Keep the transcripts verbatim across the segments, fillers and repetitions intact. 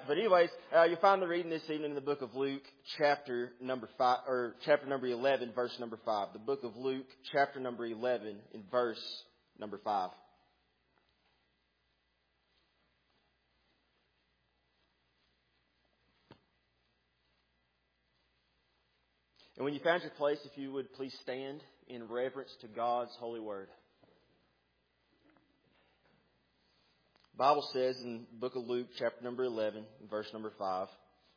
But anyways, uh, you find the reading this evening in the book of Luke, chapter number five, or chapter number eleven, verse number five. The book of Luke, chapter number eleven, in verse number five. And when you found your place, if you would please stand in reverence to God's holy word. The Bible says in the book of Luke, chapter number eleven, verse number five.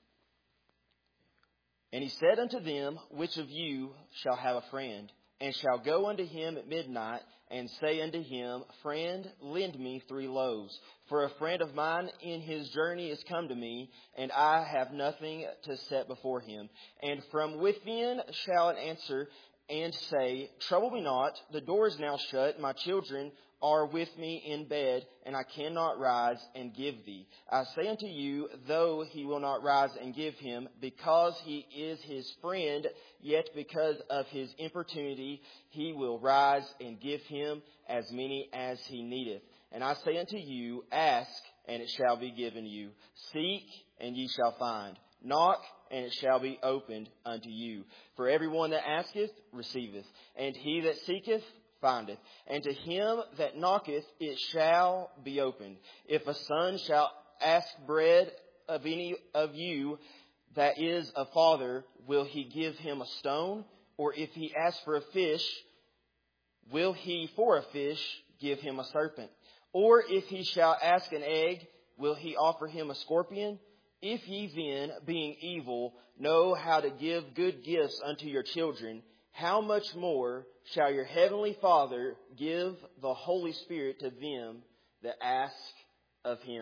And he said unto them, which of you shall have a friend, and shall go unto him at midnight, and say unto him, Friend, lend me three loaves. For a friend of mine in his journey is come to me, and I have nothing to set before him. And from within shall an answer and say, Trouble me not, the door is now shut, my children are with me in bed, and I cannot rise and give thee. I say unto you, though he will not rise and give him, because he is his friend, yet because of his importunity he will rise and give him as many as he needeth. And I say unto you, Ask, and it shall be given you. Seek, and ye shall find. Knock, and it shall be opened unto you. For everyone that asketh, receiveth. And he that seeketh, findeth. And to him that knocketh, it shall be opened. If a son shall ask bread of any of you that is a father, will he give him a stone? Or if he ask for a fish, will he for a fish give him a serpent? Or if he shall ask an egg, will he offer him a scorpion? If ye then, being evil, know how to give good gifts unto your children, how much more shall your heavenly Father give the Holy Spirit to them that ask of him?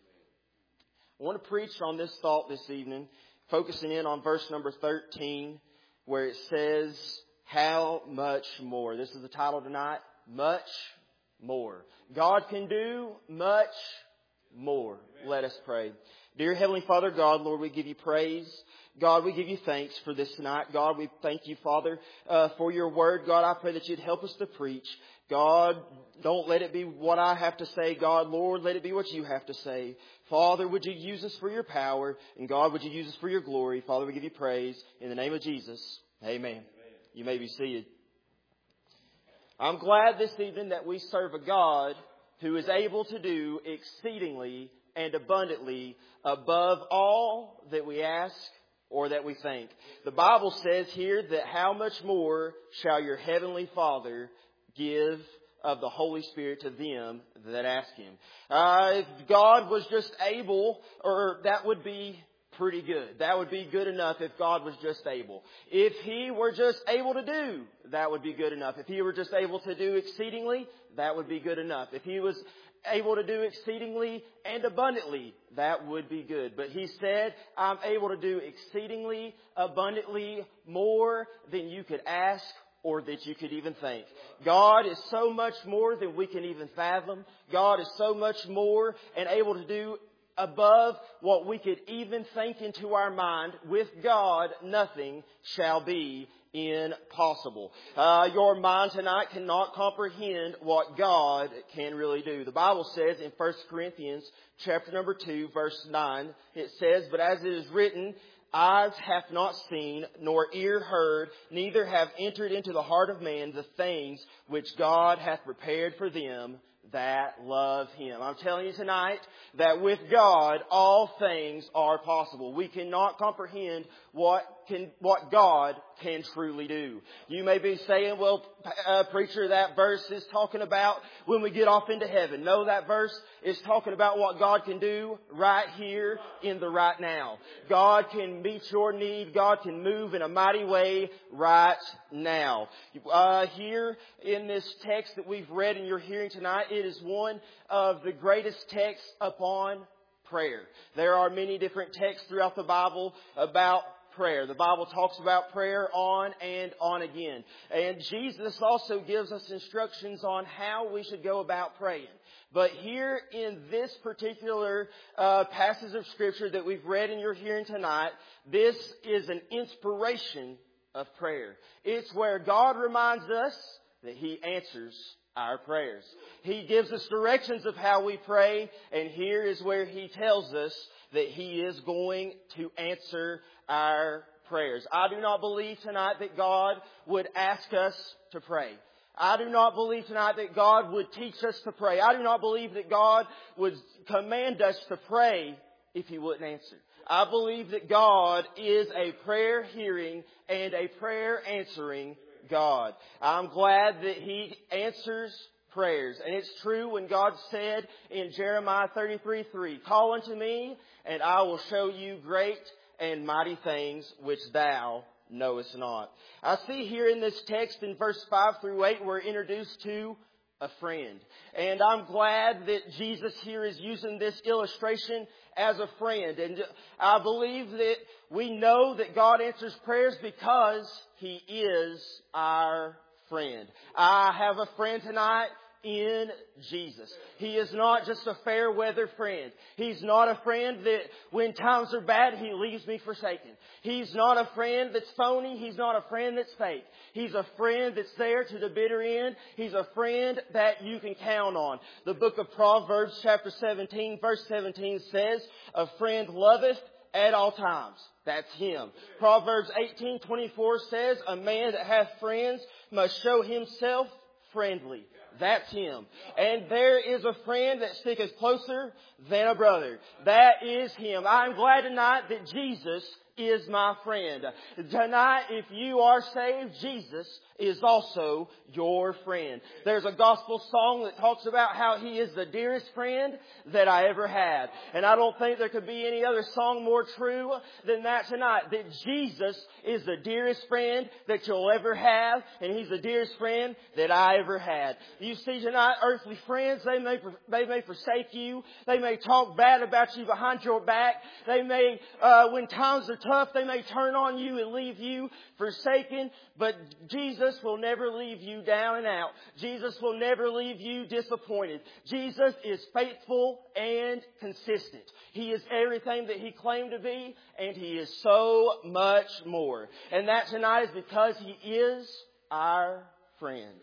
I want to preach on this thought this evening, focusing in on verse number thirteen, where it says, How much more? This is the title tonight, Much More. God can do much more. Let us pray. Dear Heavenly Father, God, Lord, we give you praise. God, we give you thanks for this tonight. God, we thank you, Father, uh, for your word. God, I pray that you'd help us to preach. God, don't let it be what I have to say. God, Lord, let it be what you have to say. Father, would you use us for your power? And God, would you use us for your glory? Father, we give you praise. In the name of Jesus, amen. Amen. You may be seated. I'm glad this evening that we serve a God who is able to do exceedingly and abundantly above all that we ask or that we think. The Bible says here that how much more shall your heavenly Father give of the Holy Spirit to them that ask him. Uh, if God was just able, or that would be pretty good. That would be good enough if God was just able. If he were just able to do, that would be good enough. If he were just able to do exceedingly, that would be good enough. If he was able to do exceedingly and abundantly, that would be good. But he said, I'm able to do exceedingly, abundantly more than you could ask or that you could even think. God is so much more than we can even fathom. God is so much more and able to do above what we could even think into our mind. With God, nothing shall be impossible. Uh, your mind tonight cannot comprehend what God can really do. The Bible says in First Corinthians chapter number two, verse nine, it says, But as it is written, Eyes hath not seen, nor ear heard, neither have entered into the heart of man the things which God hath prepared for them that love him. I'm telling you tonight that with God, all things are possible. We cannot comprehend what can, what God can truly do. You may be saying, well, uh, preacher, that verse is talking about when we get off into heaven. No, that verse is talking about what God can do right here in the right now. God can meet your need. God can move in a mighty way right now. Uh, here in this text that we've read and you're hearing tonight, it is one of the greatest texts upon prayer. There are many different texts throughout the Bible about prayer. The Bible talks about prayer on and on again. And Jesus also gives us instructions on how we should go about praying. But here in this particular uh, passage of Scripture that we've read and you're hearing tonight, this is an inspiration of prayer. It's where God reminds us that He answers our prayers. He gives us directions of how we pray, and here is where He tells us that He is going to answer our prayers. I do not believe tonight that God would ask us to pray. I do not believe tonight that God would teach us to pray. I do not believe that God would command us to pray if He wouldn't answer. I believe that God is a prayer hearing and a prayer answering God. I'm glad that He answers prayers. And it's true when God said in Jeremiah thirty-three three, "Call unto me, and I will show you great and mighty things which thou knowest not." I see here in this text in verse five through eight, we're introduced to a friend. And I'm glad that Jesus here is using this illustration as a friend. And I believe that we know that God answers prayers because He is our friend. I have a friend tonight in Jesus. He is not just a fair weather friend. He's not a friend that when times are bad, He leaves me forsaken. He's not a friend that's phony. He's not a friend that's fake. He's a friend that's there to the bitter end. He's a friend that you can count on. The book of Proverbs chapter seventeen verse seventeen says, "A friend loveth at all times." That's Him. Proverbs eighteen twenty-four says, "A man that hath friends must show himself friendly." That's Him. And there is a friend that sticketh closer than a brother. That is Him. I'm glad tonight that Jesus is my friend. Tonight, if you are saved, Jesus is also your friend. There's a gospel song that talks about how He is the dearest friend that I ever had. And I don't think there could be any other song more true than that tonight. That Jesus is the dearest friend that you'll ever have. And He's the dearest friend that I ever had. You see tonight, earthly friends, they may, they may forsake you. They may talk bad about you behind your back. They may, uh, when times are tough, they may turn on you and leave you forsaken. But Jesus will never leave you down and out. Jesus will never leave you disappointed. Jesus is faithful and consistent. He is everything that He claimed to be, and He is so much more. And that tonight is because He is our friend.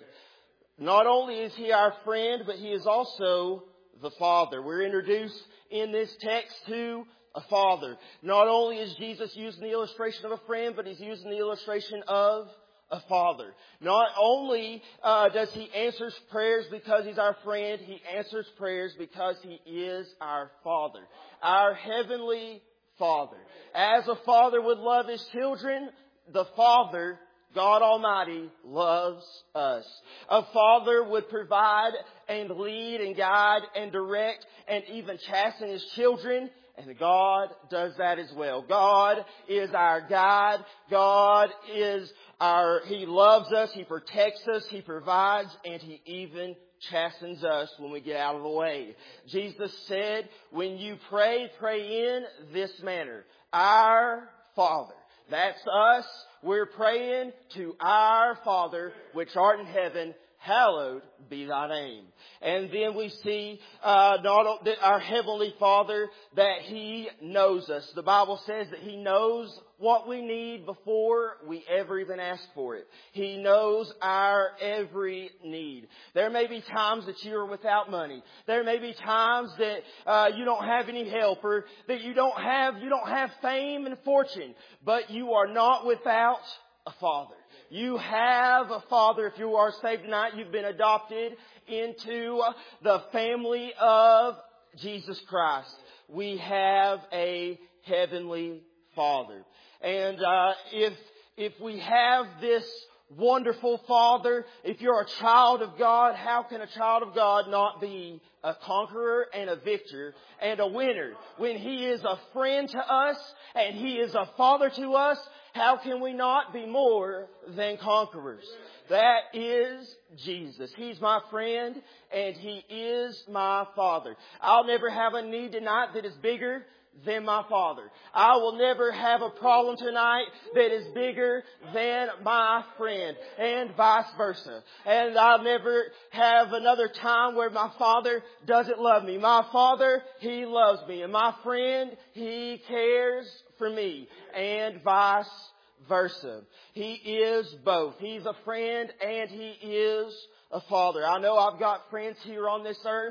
Not only is He our friend, but He is also the Father. We're introduced in this text to a father. Not only is Jesus using the illustration of a friend, but He's using the illustration of a father. Not only uh, does He answer prayers because He's our friend, He answers prayers because He is our Father. Our Heavenly Father. As a father would love his children, the Father, God Almighty, loves us. A father would provide and lead and guide and direct and even chasten his children. And God does that as well. God is our guide. God is our, He loves us. He protects us. He provides. And He even chastens us when we get out of the way. Jesus said, when you pray, pray in this manner. Our Father. That's us. We're praying to our Father, which art in heaven. Hallowed be thy name. And then we see uh, not that our Heavenly Father, that He knows us. The Bible says that He knows what we need before we ever even ask for it. He knows our every need. There may be times that you are without money. There may be times that uh, you don't have any help, or that you don't have you don't have fame and fortune. But you are not without a Father. You have a Father. If you are saved tonight, you've been adopted into the family of Jesus Christ. We have a Heavenly Father. And uh, if if we have this wonderful Father, if you're a child of God, how can a child of God not be a conqueror and a victor and a winner? When He is a friend to us and He is a Father to us, how can we not be more than conquerors? That is Jesus. He's my friend and He is my Father. I'll never have a need tonight that is bigger than my Father. I will never have a problem tonight that is bigger than my friend, and vice versa. And I'll never have another time where my Father doesn't love me. My Father, He loves me. And my friend, He cares for me, and vice versa. He is both. He's a friend and He is a Father. I know I've got friends here on this earth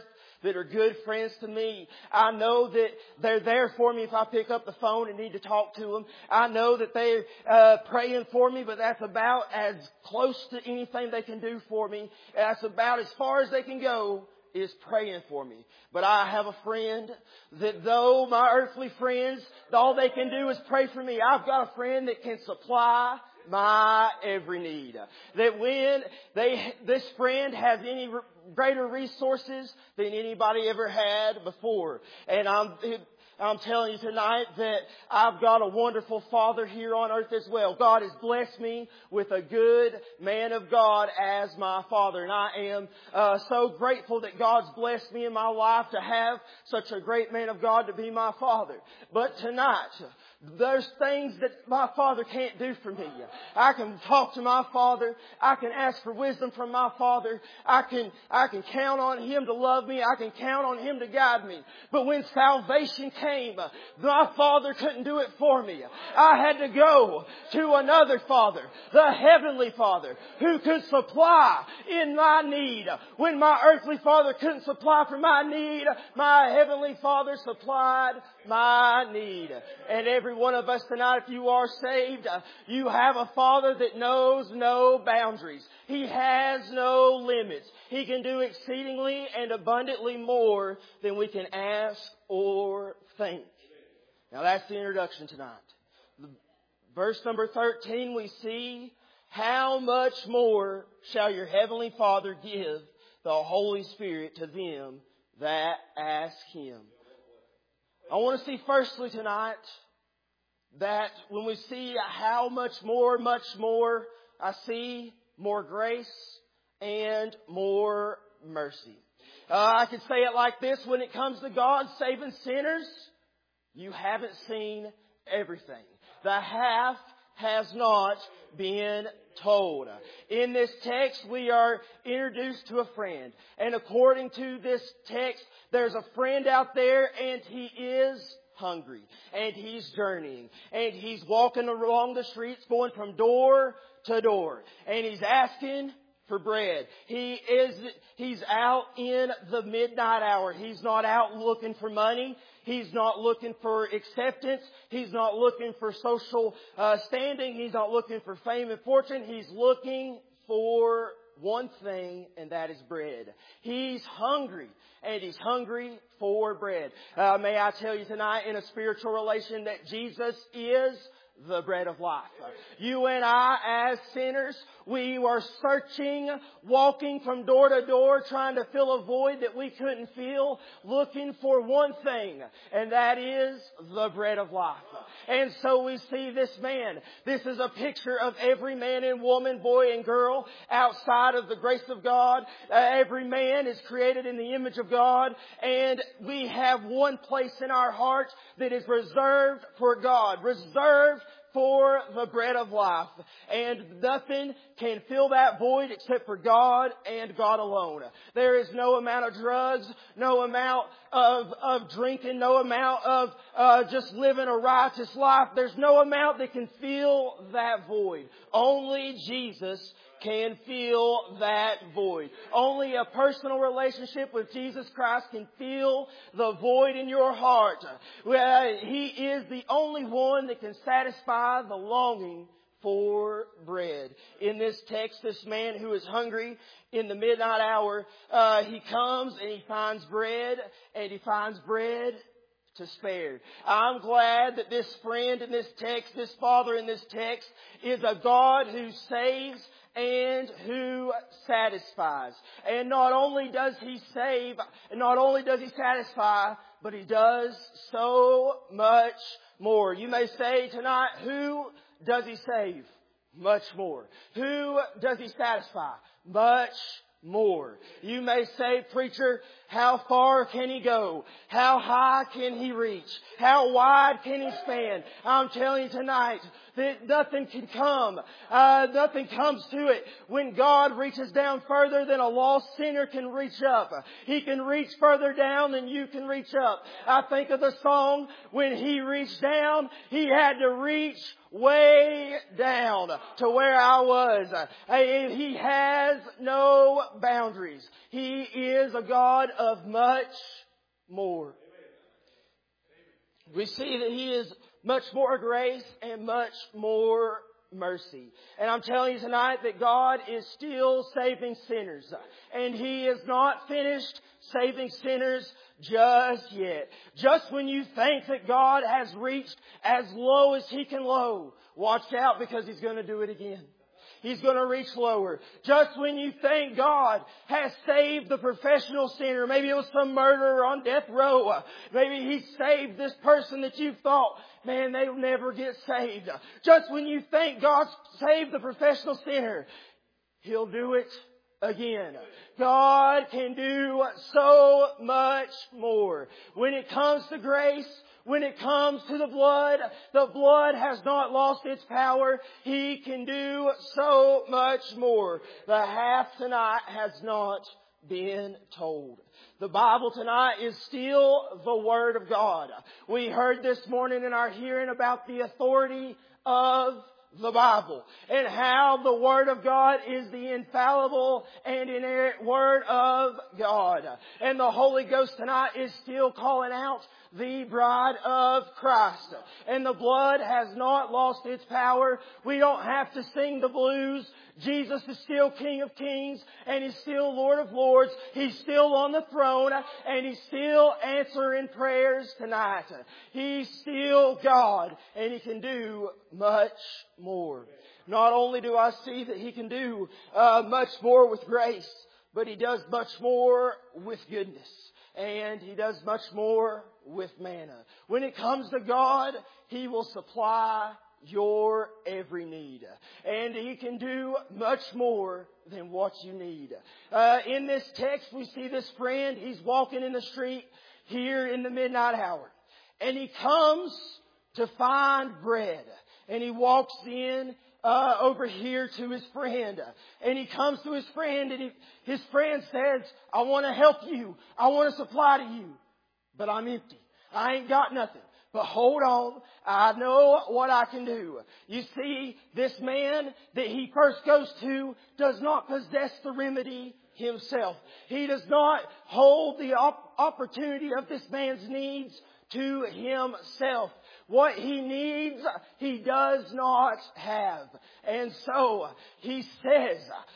that are good friends to me. I know that they're there for me if I pick up the phone and need to talk to them. I know that they're uh, praying for me, but that's about as close to anything they can do for me. That's about as far as they can go, is praying for me. But I have a friend that though my earthly friends, all they can do is pray for me, I've got a friend that can supply my every need. That when they, this friend has any greater resources than anybody ever had before. And I'm, I'm telling you tonight that I've got a wonderful Father here on earth as well. God has blessed me with a good man of God as my Father. And I am uh, so grateful that God's blessed me in my life to have such a great man of God to be my Father. But tonight, there's things that my Father can't do for me. I can talk to my Father. I can ask for wisdom from my Father. I can, I can count on Him to love me. I can count on Him to guide me. But when salvation came, my Father couldn't do it for me. I had to go to another Father, the Heavenly Father, who could supply in my need. When my earthly Father couldn't supply for my need, my Heavenly Father supplied my need. And every one of us tonight, if you are saved, uh, you have a Father that knows no boundaries. He has no limits. He can do exceedingly and abundantly more than we can ask or think. Now that's the introduction tonight. Verse number thirteen, we see, how much more shall your Heavenly Father give the Holy Spirit to them that ask Him. I want to see firstly tonight that when we see how much more, much more, I see more grace and more mercy. Uh, I could say it like this: when it comes to God saving sinners, you haven't seen everything. The half has not been told. In this text, we are introduced to a friend. And according to this text, there's a friend out there, and he is hungry. And he's journeying. And he's walking along the streets, going from door to door. And he's asking for bread. He is, he's out in the midnight hour. He's not out looking for money. He's not looking for acceptance. He's not looking for social uh, standing. He's not looking for fame and fortune. He's looking for one thing, and that is bread. He's hungry, and he's hungry for bread. Uh, may I tell you tonight, in a spiritual relation, that Jesus is the bread of life. You and I, as sinners, we were searching, walking from door to door, trying to fill a void that we couldn't fill, looking for one thing, and that is the bread of life. And so we see this man. This is a picture of every man and woman, boy and girl, outside of the grace of God. Uh, every man is created in the image of God, and we have one place in our heart that is reserved for God, reserved for the bread of life. And nothing can fill that void except for God and God alone. There is no amount of drugs, no amount of, of drinking, no amount of uh, just living a righteous life. There's no amount that can fill that void. Only Jesus can fill that void. Only a personal relationship with Jesus Christ can fill the void in your heart. He is the only one that can satisfy the longing for bread. In this text, this man who is hungry in the midnight hour, uh, he comes and he finds bread, and he finds bread to spare. I'm glad that this friend in this text, this father in this text, is a God who saves and who satisfies. And not only does He save, and not only does He satisfy, but He does so much more. You may say tonight, who does He save? Much more. Who does He satisfy? Much more. You may say, preacher, how far can He go? How high can He reach? How wide can He span? I'm telling you tonight that nothing can come. Uh, nothing comes to it. When God reaches down further than a lost sinner can reach up. He can reach further down than you can reach up. I think of the song, when He reached down, He had to reach way down to where I was. He has no boundaries. He is a God of much more. We see that He is much more grace and much more mercy. And I'm telling you tonight that God is still saving sinners. And He is not finished saving sinners just yet. Just when you think that God has reached as low as He can low, watch out, because He's going to do it again. He's going to reach lower. Just when you think God has saved the professional sinner, maybe it was some murderer on death row, maybe He saved this person that you thought, man, they'll never get saved. Just when you think God's saved the professional sinner, He'll do it again. God can do so much more. When it comes to grace, when it comes to the blood, the blood has not lost its power. He can do so much more. The half tonight has not been told. The Bible tonight is still the Word of God. We heard this morning in our hearing about the authority of the Bible and how the Word of God is the infallible and inerrant Word of God. And the Holy Ghost tonight is still calling out the bride of Christ. And the blood has not lost its power. We don't have to sing the blues. Jesus is still King of Kings and He's still Lord of Lords. He's still on the throne and He's still answering prayers tonight. He's still God and He can do much more. Not only do I see that He can do uh, much more with grace, but He does much more with goodness. And He does much more with manna. When it comes to God, He will supply your every need. And He can do much more than what you need. Uh, in this text, we see this friend. He's walking in the street here in the midnight hour. And he comes to find bread. And he walks in uh, over here to his friend. And he comes to his friend and he, his friend says, I want to help you. I want to supply to you. But I'm empty. I ain't got nothing. But hold on, I know what I can do. You see, this man that he first goes to does not possess the remedy himself. He does not hold the op- opportunity of this man's needs to himself. What he needs, he does not have. And so he says,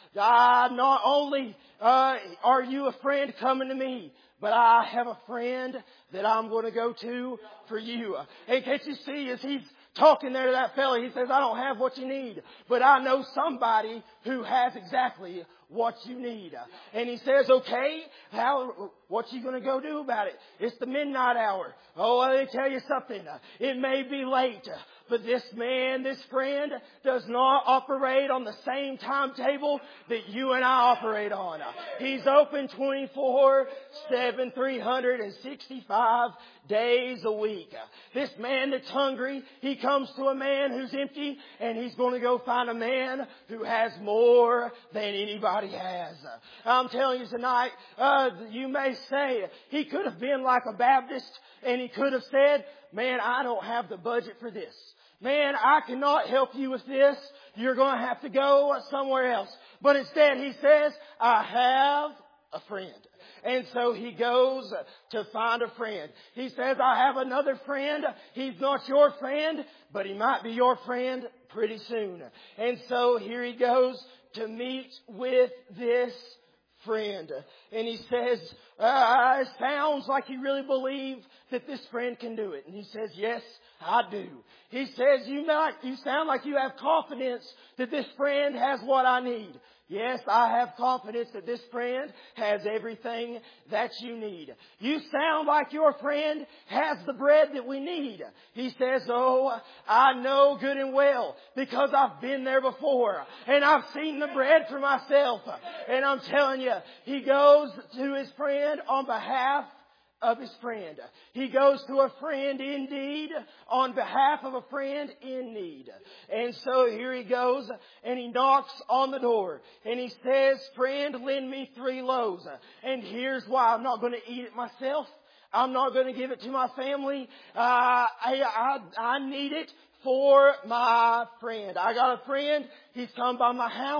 ah, not only uh, are you a friend coming to me, but I have a friend that I'm going to go to for you. And can't you see as he's talking there to that fella, he says, I don't have what you need, but I know somebody who has exactly what you need. And he says, okay, how, what you going to go do about it? It's the midnight hour. Oh, let me tell you something. It may be late, but this man, this friend, does not operate on the same timetable that you and I operate on. He's open twenty-four seven, three hundred sixty-five days a week. This man that's hungry, he comes to a man who's empty, and he's going to go find a man who has more than anybody has. I'm telling you tonight, uh, you may say he could have been like a Baptist, and he could have said, man, I don't have the budget for this. Man, I cannot help you with this. You're going to have to go somewhere else. But instead he says, I have a friend. And so he goes to find a friend. He says, I have another friend. He's not your friend, but he might be your friend pretty soon. And so here he goes to meet with this friend. And he says, uh, it sounds like you really believe that this friend can do it. And he says, yes, I do. He says, you might, you sound like you have confidence that this friend has what I need. Yes, I have confidence that this friend has everything that you need. You sound like your friend has the bread that we need. He says, oh, I know good and well because I've been there before and I've seen the bread for myself. And I'm telling you, he goes to his friend on behalf of his friend. He goes to a friend in need on behalf of a friend in need. And so here he goes and he knocks on the door and he says, friend, lend me three loaves. And here's why. I'm not going to eat it myself. I'm not going to give it to my family. Uh, I, I, I need it for my friend. I got a friend. He's come by my house.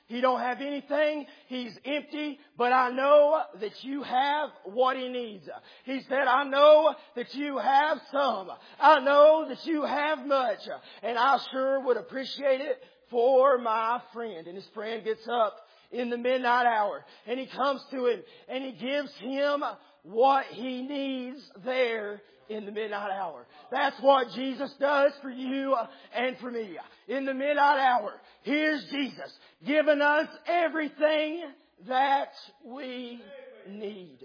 He don't have anything. He's empty, but I know that you have what he needs. He said, I know that you have some. I know that you have much. And I sure would appreciate it for my friend. And his friend gets up in the midnight hour and he comes to him and he gives him what he needs there in the midnight hour. That's what Jesus does for you and for me. In the midnight hour, here's Jesus giving us everything that we need.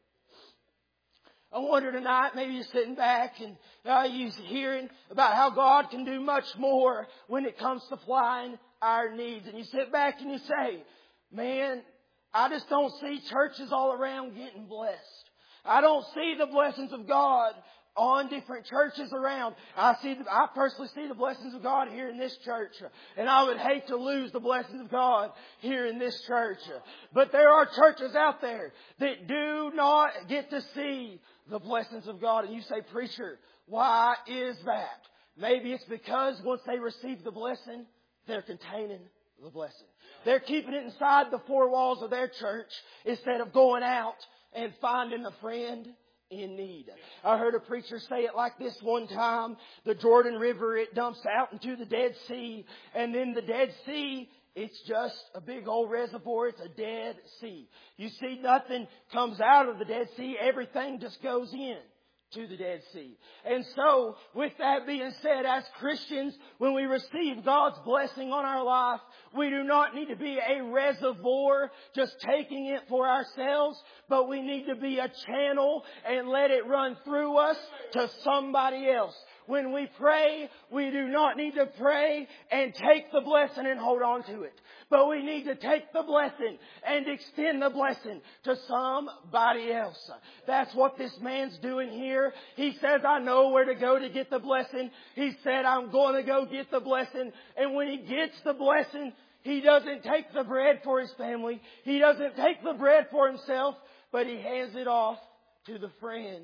I wonder tonight, maybe you're sitting back and uh, you're hearing about how God can do much more when it comes to supplying our needs. And you sit back and you say, man, I just don't see churches all around getting blessed. I don't see the blessings of God on different churches around. I see, I personally see the blessings of God here in this church. And I would hate to lose the blessings of God here in this church. But there are churches out there that do not get to see the blessings of God. And you say, preacher, why is that? Maybe it's because once they receive the blessing, they're containing the blessing. They're keeping it inside the four walls of their church instead of going out and finding a friend in need. I heard a preacher say it like this one time. The Jordan River, it dumps out into the Dead Sea. And then the Dead Sea, it's just a big old reservoir. It's a Dead Sea. You see, nothing comes out of the Dead Sea. Everything just goes in to the Dead Sea. And so, with that being said, as Christians, when we receive God's blessing on our life, we do not need to be a reservoir just taking it for ourselves, but we need to be a channel and let it run through us to somebody else. When we pray, we do not need to pray and take the blessing and hold on to it. But we need to take the blessing and extend the blessing to somebody else. That's what this man's doing here. He says, I know where to go to get the blessing. He said, I'm going to go get the blessing. And when he gets the blessing, he doesn't take the bread for his family. He doesn't take the bread for himself, but he hands it off to the friend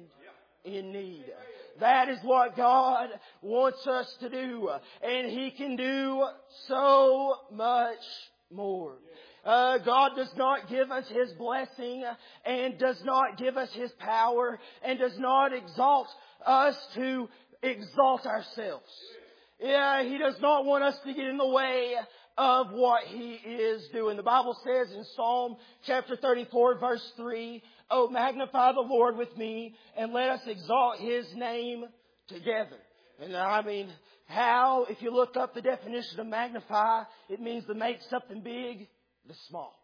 in need. That is what God wants us to do. And He can do so much more. Uh, God does not give us His blessing and does not give us His power and does not exalt us to exalt ourselves. Yeah, He does not want us to get in the way of what He is doing. The Bible says in Psalm chapter thirty-four verse three, oh, magnify the Lord with me and let us exalt His name together. And I mean, how, if you look up the definition of magnify, it means to make something big the small.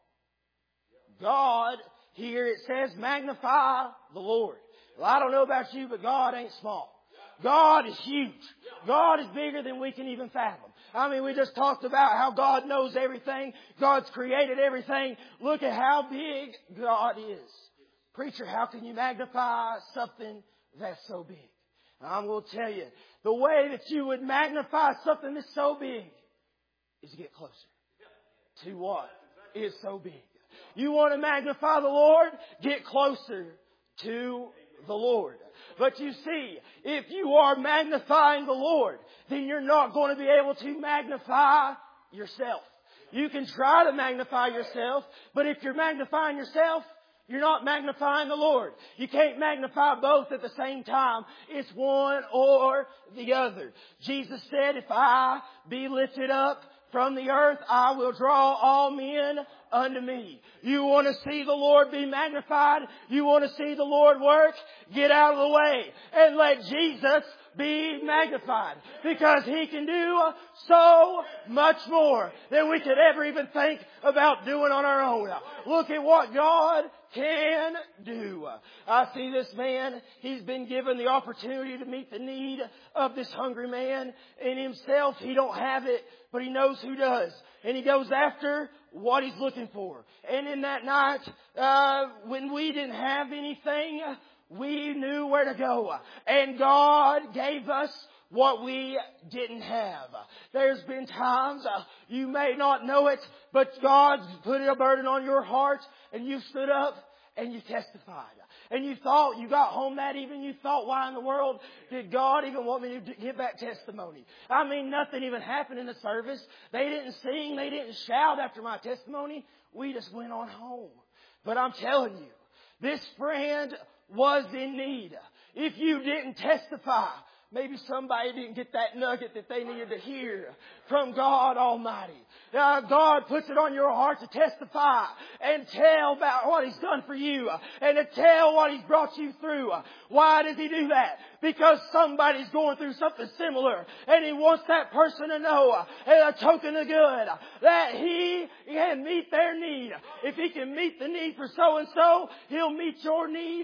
God, here it says magnify the Lord. Well, I don't know about you, but God ain't small. God is huge. God is bigger than we can even fathom. I mean, we just talked about how God knows everything. God's created everything. Look at how big God is. Preacher, how can you magnify something that's so big? And I'm going to tell you, the way that you would magnify something that's so big is to get closer to what is so big. You want to magnify the Lord? Get closer to the Lord. But you see, if you are magnifying the Lord, then you're not going to be able to magnify yourself. You can try to magnify yourself, but if you're magnifying yourself, you're not magnifying the Lord. You can't magnify both at the same time. It's one or the other. Jesus said, if I be lifted up from the earth, I will draw all men unto me. You want to see the Lord be magnified? You want to see the Lord work? Get out of the way and let Jesus be magnified, because He can do so much more than we could ever even think about doing on our own. Look at what God can do. I see this man. He's been given the opportunity to meet the need of this hungry man. In himself, he don't have it, but he knows who does. And he goes after what he's looking for. And in that night, uh, when we didn't have anything, we knew where to go. And God gave us what we didn't have. There's been times, uh, you may not know it, but God's put a burden on your heart and you stood up and you testified. And you thought, you got home that evening, you thought, why in the world did God even want me to give that testimony? I mean, nothing even happened in the service. They didn't sing, they didn't shout after my testimony. We just went on home. But I'm telling you, this friend was in need. If you didn't testify, maybe somebody didn't get that nugget that they needed to hear from God Almighty. Uh, God puts it on your heart to testify and tell about what He's done for you and to tell what He's brought you through. Why does He do that? Because somebody's going through something similar and He wants that person to know, a token of good, that He can meet their need. If He can meet the need for so-and-so, He'll meet your need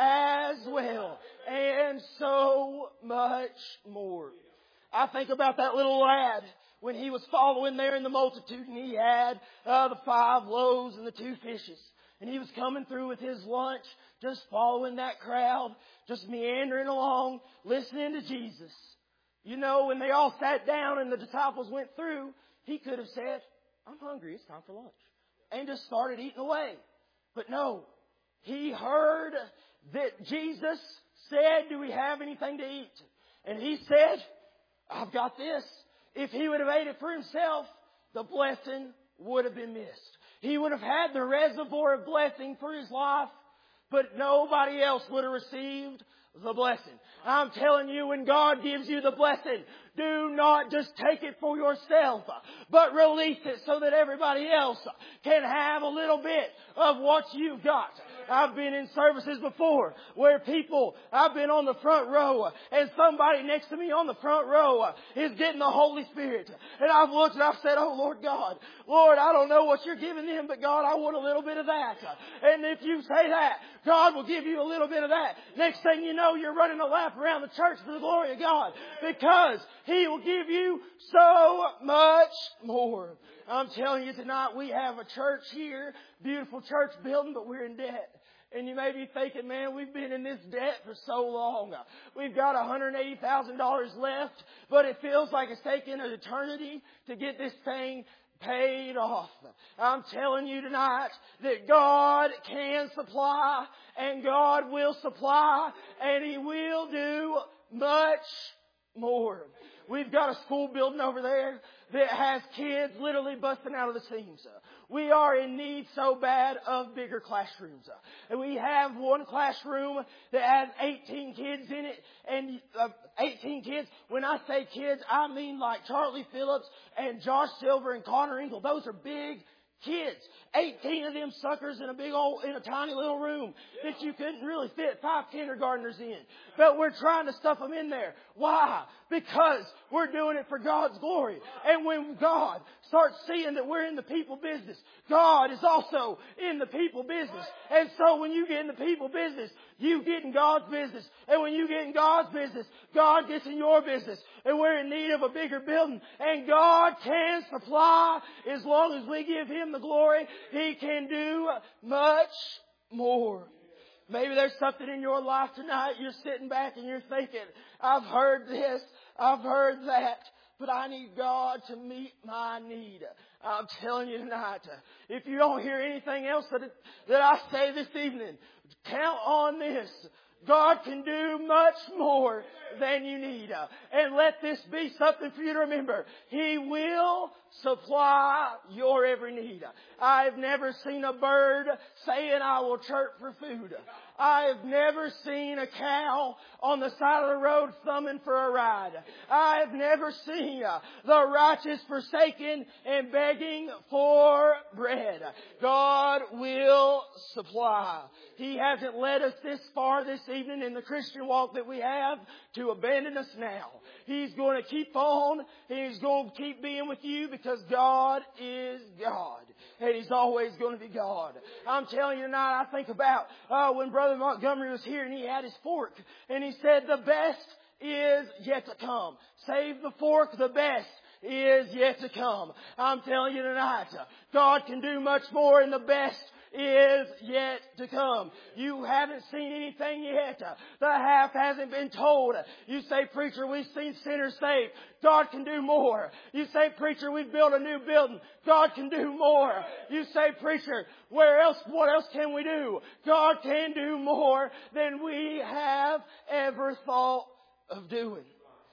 as well. And so much more. I think about that little lad when he was following there in the multitude, and he had uh, the five loaves and the two fishes. And he was coming through with his lunch, just following that crowd, just meandering along, listening to Jesus. You know, when they all sat down and the disciples went through, he could have said, I'm hungry, it's time for lunch. And just started eating away. But no, he heard that Jesus said, do we have anything to eat? And he said, I've got this. If he would have ate it for himself, the blessing would have been missed. He would have had the reservoir of blessing for his life, but nobody else would have received the blessing. I'm telling you, when God gives you the blessing, do not just take it for yourself, but release it so that everybody else can have a little bit of what you've got. I've been in services before where people, I've been on the front row and somebody next to me on the front row is getting the Holy Spirit. And I've looked and I've said, oh Lord God, Lord, I don't know what you're giving them, but God, I want a little bit of that. And if you say that, God will give you a little bit of that. Next thing you know, you're running a lap around the church for the glory of God, because He will give you so much more. I'm telling you tonight, we have a church here, beautiful church building, but we're in debt. And you may be thinking, man, we've been in this debt for so long. We've got one hundred eighty thousand dollars left, but it feels like it's taken an eternity to get this thing paid off. I'm telling you tonight that God can supply, and God will supply, and He will do much more. We've got a school building over there that has kids literally busting out of the seams. We are in need so bad of bigger classrooms. And we have one classroom that has eighteen kids in it. And uh, eighteen kids, when I say kids, I mean like Charlie Phillips and Josh Silver and Connor Engel. Those are big kids. eighteen of them suckers in a big old, in a tiny little room that you couldn't really fit five kindergartners in. But we're trying to stuff them in there. Why? Because we're doing it for God's glory. And when God starts seeing that we're in the people business, God is also in the people business. And so when you get in the people business, you get in God's business. And when you get in God's business, God gets in your business. And we're in need of a bigger building. And God can supply as long as we give Him the glory. He can do much more. Maybe there's something in your life tonight. You're sitting back and you're thinking, I've heard this, I've heard that, but I need God to meet my need. I'm telling you tonight, if you don't hear anything else that, that I say this evening, count on this. God can do much more than you need. And let this be something for you to remember. He will supply your every need. I've never seen a bird saying, I will chirp for food. I have never seen a cow on the side of the road thumbing for a ride. I have never seen the righteous forsaken and begging for bread. God will supply. He hasn't led us this far this evening in the Christian walk that we have to abandon us now. He's going to keep on. He's going to keep being with you because God is God. And He's always going to be God. I'm telling you tonight, I think about uh, when Brother Montgomery was here and he had his fork. And he said, the best is yet to come. Save the fork, the best is yet to come. I'm telling you tonight, God can do much more, and the best is yet to come. You haven't seen anything yet. The half hasn't been told. You say, preacher, we've seen sinners saved. God can do more. You say, preacher, we've built a new building. God can do more. You say, preacher, where else, what else can we do? God can do more than we have ever thought of doing.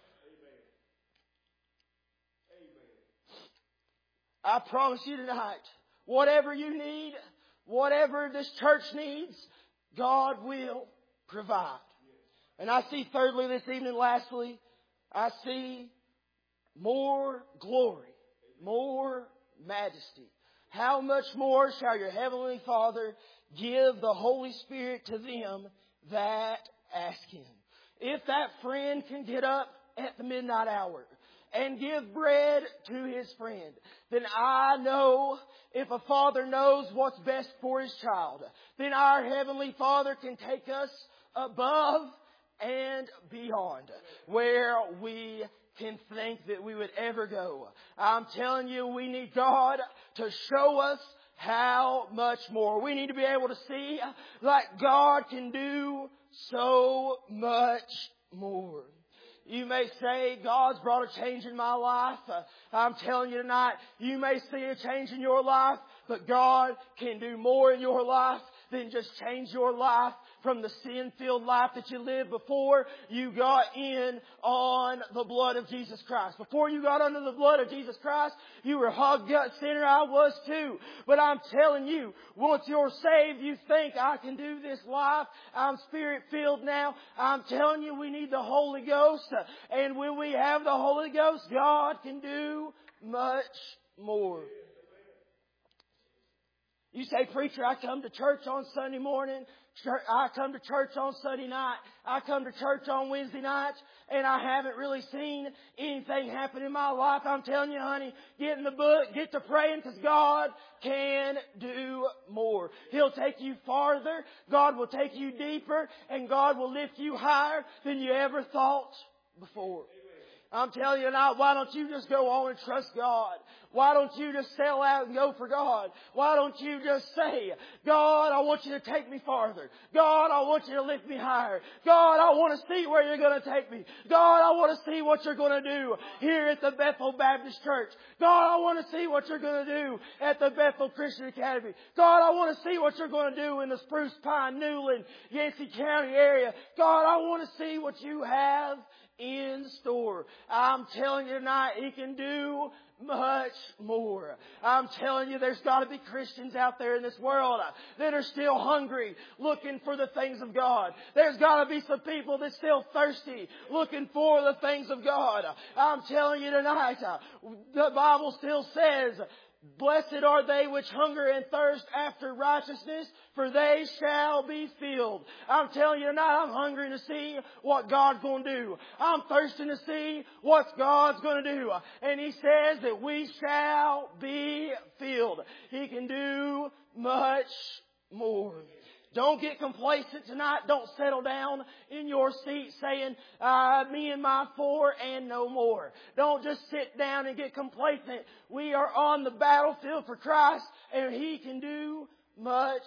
I promise you tonight, whatever you need, whatever this church needs, God will provide. And I see thirdly this evening, lastly, I see more glory, more majesty. How much more shall your heavenly Father give the Holy Spirit to them that ask Him? If that friend can get up at the midnight hour and give bread to his friend, then I know if a father knows what's best for his child, then our Heavenly Father can take us above and beyond where we can think that we would ever go. I'm telling you, we need God to show us how much more. We need to be able to see that God can do so much more. You may say, God's brought a change in my life. Uh, I'm telling you tonight, you may see a change in your life, but God can do more in your life than just change your life from the sin-filled life that you lived before you got in on the blood of Jesus Christ. Before you got under the blood of Jesus Christ, you were a hog-gut sinner. I was too. But I'm telling you, once you're saved, you think, I can do this life. I'm Spirit-filled now. I'm telling you, we need the Holy Ghost. And when we have the Holy Ghost, God can do much more. You say, preacher, I come to church on Sunday morning. I come to church on Sunday night. I come to church on Wednesday nights. And I haven't really seen anything happen in my life. I'm telling you, honey, get in the book, get to praying, because God can do more. He'll take you farther. God will take you deeper. And God will lift you higher than you ever thought before. I'm telling you now, why don't you just go on and trust God? Why don't you just sell out and go for God? Why don't you just say, God, I want you to take me farther. God, I want you to lift me higher. God, I want to see where you're going to take me. God, I want to see what you're going to do here at the Bethel Baptist Church. God, I want to see what you're going to do at the Bethel Christian Academy. God, I want to see what you're going to do in the Spruce Pine, Newland, Yancey County area. God, I want to see what you have in store. I'm telling you tonight, He can do much more. I'm telling you, there's got to be Christians out there in this world that are still hungry, looking for the things of God. There's got to be some people that's still thirsty, looking for the things of God. I'm telling you tonight, the Bible still says, blessed are they which hunger and thirst after righteousness, for they shall be filled. I'm telling you tonight, I'm hungry to see what God's going to do. I'm thirsting to see what God's going to do. And He says that we shall be filled. He can do much more. Don't get complacent tonight. Don't settle down in your seat saying, uh, me and my four and no more. Don't just sit down and get complacent. We are on the battlefield for Christ, and He can do much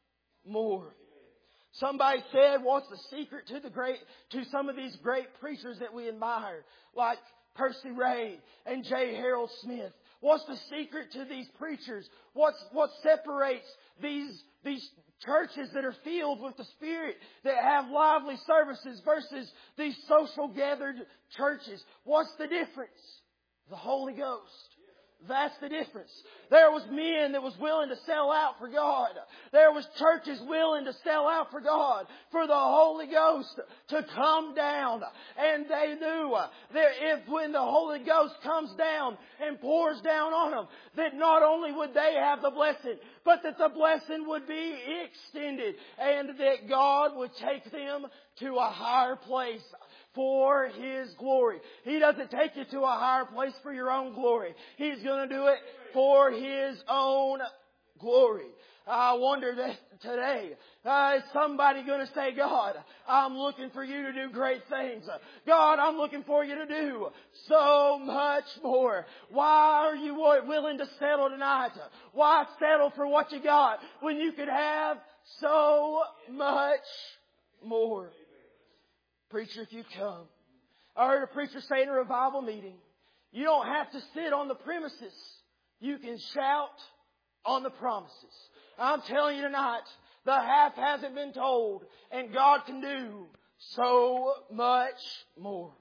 more. Somebody said, what's the secret to the great, to some of these great preachers that we admire, like Percy Ray and J. Harold Smith? What's the secret to these preachers? What's, what separates these, these churches that are filled with the Spirit, that have lively services, versus these social gathered churches? What's the difference? The Holy Ghost. That's the difference. There was men that was willing to sell out for God. There was churches willing to sell out for God, for the Holy Ghost to come down. And they knew that if when the Holy Ghost comes down and pours down on them, that not only would they have the blessing, but that the blessing would be extended, and that God would take them to a higher place for His glory. He doesn't take you to a higher place for your own glory. He's going to do it for His own glory. I wonder that today, uh, is somebody going to say, God, I'm looking for you to do great things. God, I'm looking for you to do so much more. Why are you willing to settle tonight? Why settle for what you got when you could have so much more? Preacher, if you come. I heard a preacher say in a revival meeting, you don't have to sit on the premises. You can shout on the promises. I'm telling you tonight, the half hasn't been told, and God can do so much more.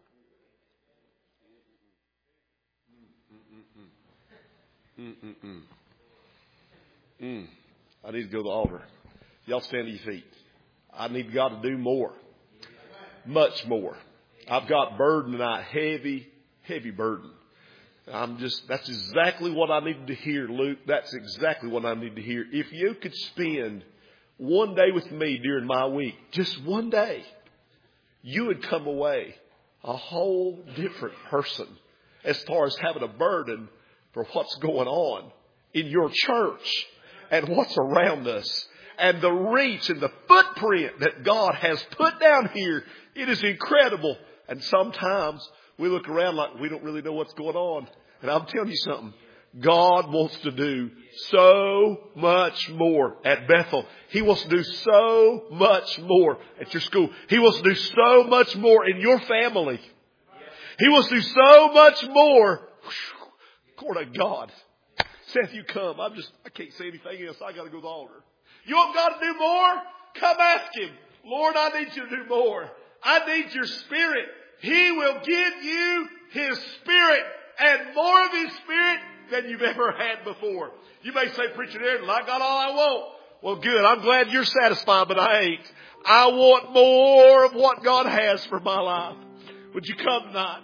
Mm, mm, mm. Mm. I need to go to the altar. Y'all stand to your feet. I need God to do more. Much more. I've got burden tonight. Heavy, heavy burden. I'm just, that's exactly what I needed to hear, Luke. That's exactly what I need to hear. If you could spend one day with me during my week, just one day, you would come away a whole different person as far as having a burden for what's going on in your church and what's around us and the reach and the footprint that God has put down here. It is incredible. And sometimes we look around like we don't really know what's going on. And I'm telling you something. God wants to do so much more at Bethel. He wants to do so much more at your school. He wants to do so much more in your family. He wants to do so much more. Glory to God. Seth, you come. I'm just, I can't say anything else. I got to go to the altar. You want God to do more? Come ask Him. Lord, I need you to do more. I need your Spirit. He will give you His Spirit and more of His Spirit than you've ever had before. You may say, Preacher Aaron, I got all I want. Well, good. I'm glad you're satisfied, but I ain't. I want more of what God has for my life. Would you come tonight?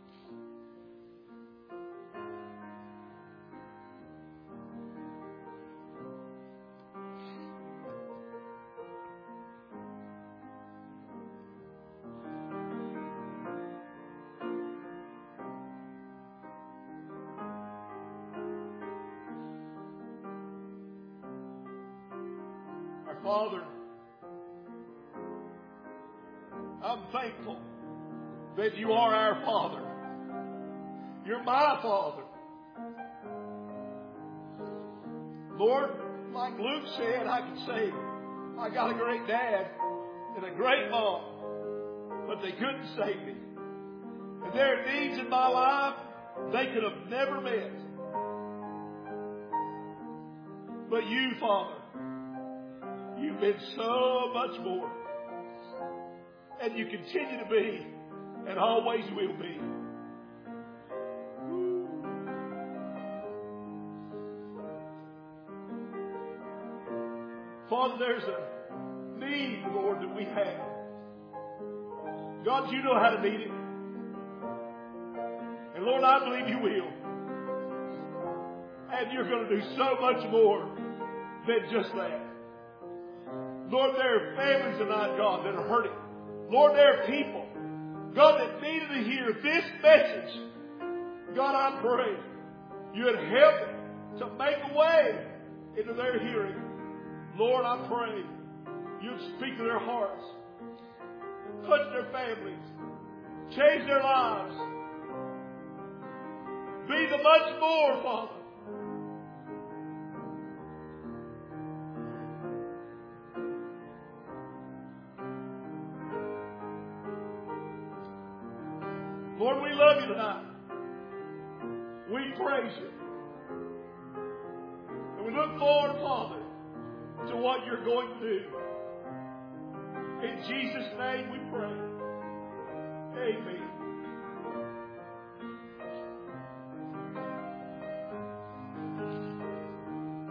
Father, I'm thankful that you are our Father. You're my Father. Lord, like Luke said, I can say, I got a great dad and a great mom, but they couldn't save me. And there are needs in my life they could have never met. But you, Father, you've been so much more. And you continue to be, and always will be. Father, there's a need, Lord, that we have. God, you know how to meet it. And Lord, I believe you will. And you're going to do so much more than just that. Lord, there are families tonight, God, that are hurting. Lord, there are people, God, that needed to hear this message. God, I pray you would help them to make a way into their hearing. Lord, I pray you'd speak to their hearts, touch their families, change their lives. Be the much more, Father. Lord, we love you tonight. We praise you. And we look forward, Father, to what you're going to do. In Jesus' name we pray.